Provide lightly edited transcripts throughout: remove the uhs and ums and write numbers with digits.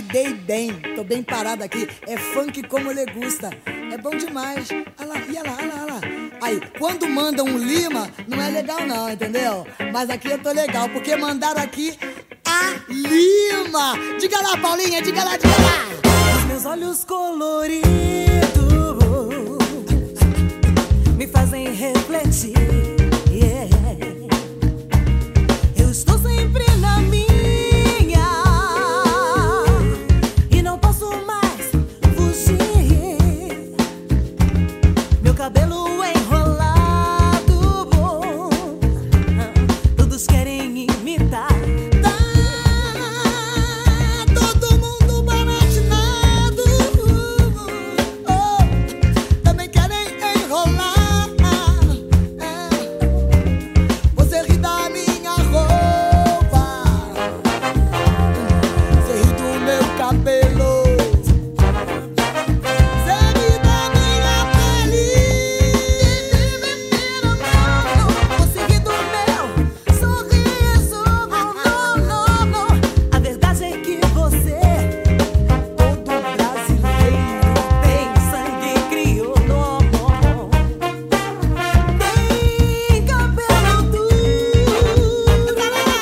acordei bem, tô bem parado aqui. É funk como ele gusta. É bom demais. Olha lá, olha lá, olha lá, olha lá. Aí, quando mandam um Lima, não é legal não, entendeu? Mas aqui eu tô legal, porque mandaram aqui a Lima. Diga lá, Paulinha, diga lá, diga lá. Os meus olhos coloridos me fazem refletir. Yeah. Eu estou sempre na minha e não posso mais fugir. Meu cabelo enrolado, todos querem imitar. Todo mundo baratinado, também querem enrolar. Você ri da minha roupa, você ri do meu cabelo, você ri da minha pele, Você ri do meu sorriso. A verdade é que você, todo brasileiro, tem sangue crioulo, tem cabelo duro,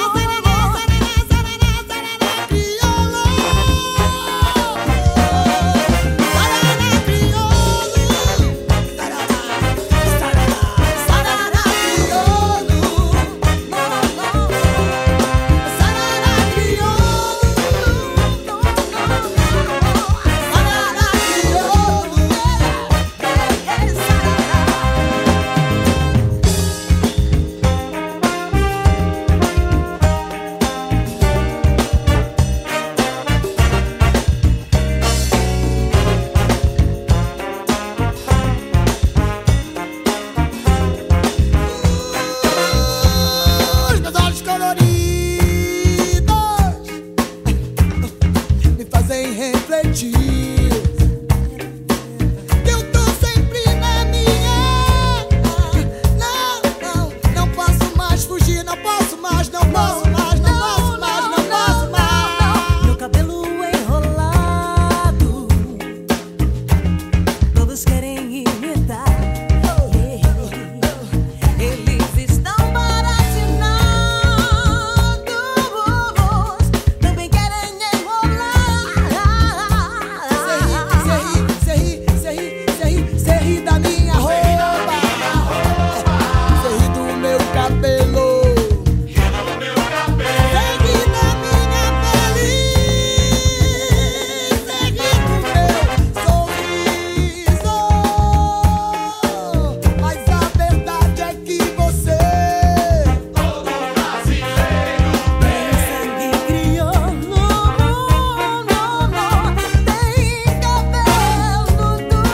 Os meus olhos coloridos me fazem refletir. Eu tô sempre na minha. Não posso mais fugir, não posso mais, não posso mais, não posso mais, não posso mais. meu cabelo enrolado, todos querem imitar. Eles estão baratinados, também querem enrolar. Cê ri da minha roupa, cê ri do meu cabelo, cê ri da minha pele, cê ri do meu sorriso. Mas a verdade é que você, Tem sangue crioulo, tem cabelo duro.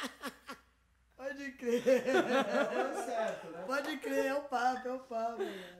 Pode crer, é o papo, é o papo.